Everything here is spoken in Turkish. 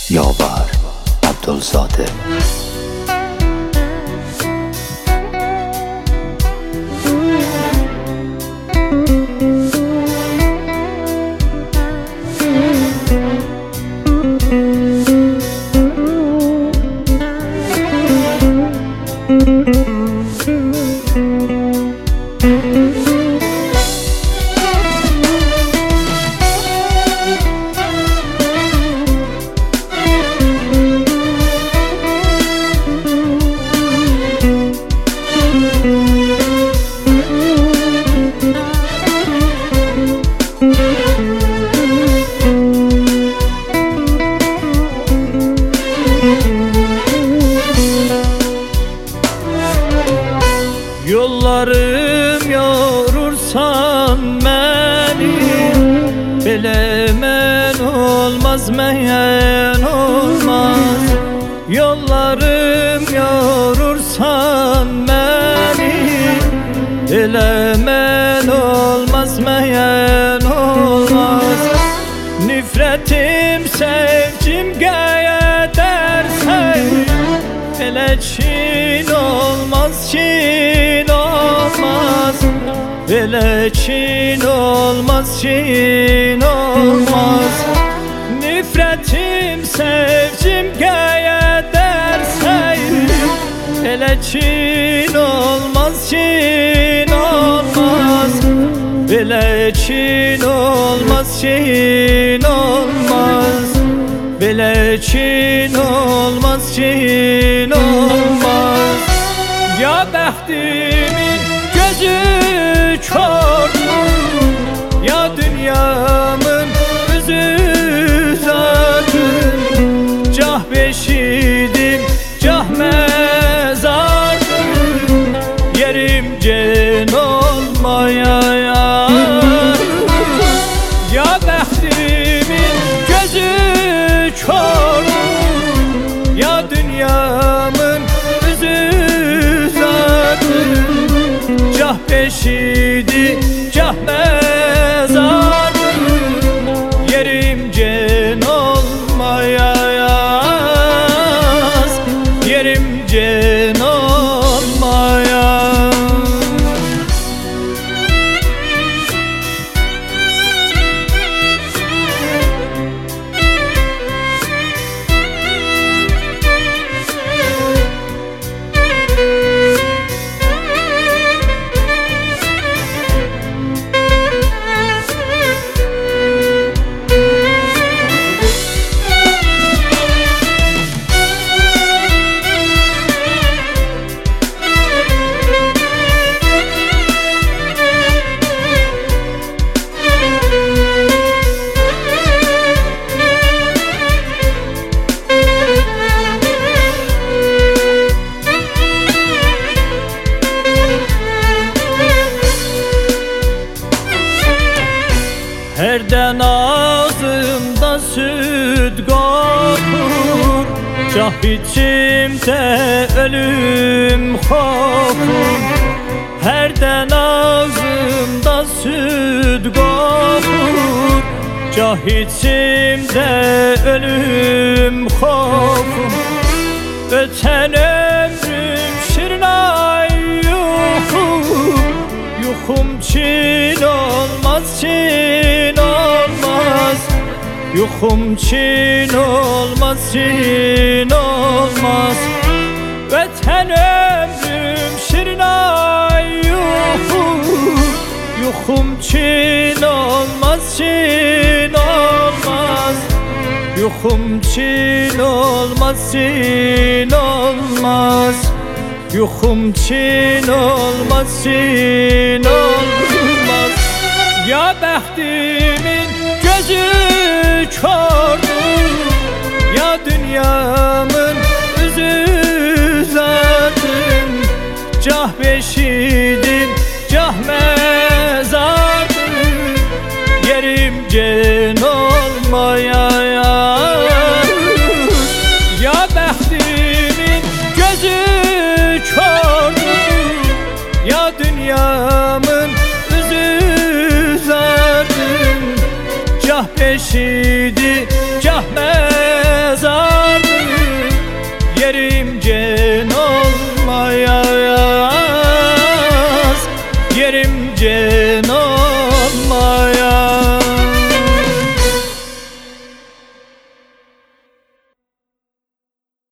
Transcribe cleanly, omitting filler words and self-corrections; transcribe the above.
Yavar Abdulzade. Yollarım yorursan məni, belə mən olmaz, mən olmaz. Yollarım yorursan məni, elə mən olmaz, mən olmaz. Nifrətim, sevgim qədərsə, elə kin olmaz, kin olmaz. Elə kin olmaz, kin olmaz. Nifrətim, sevgim qədərsə, elə kin olmaz, kin olmaz. Belə kin olmaz, kin olmaz. Belə kin olmaz, kin olmaz. Ya bəxtimin gözü kördür, ya dünyamın üzü zadır. Cah beşidim, cah mezardır, yerim cen olmaya. Ya bəxtimin gözü kördür, ya dünyamın üzü zadır. Cah beşidi, cah mezardır, yerim cen olmaya yaz, yerim cen olmaya. Hərdən ağzımda süd qoxur, cah içimdə ölüm xofur. Hərdən ağzımda süd qoxur, cah içimdə ölüm xofur. Ötən ömrüm şirinay yuxum, yuxum çin olmaz, çin olmaz. Yuxum çin olmaz, çin olmaz. Vətən ömrüm şirinay yuxum, yuxum çin olmaz, çin olmaz. Yuxum çin olmaz, çin olmaz. Yuxum çin olmaz, çin olmaz. Ya bəxtimin gözü kördür, ya dünyamın üzü zadır. Cah beşidim, cah mezardır, yerim cen olmaya. Ya bəxtimin gözü kördür, ya dünyamın üzü zadır. Cah beşidi, cah benim cenabım.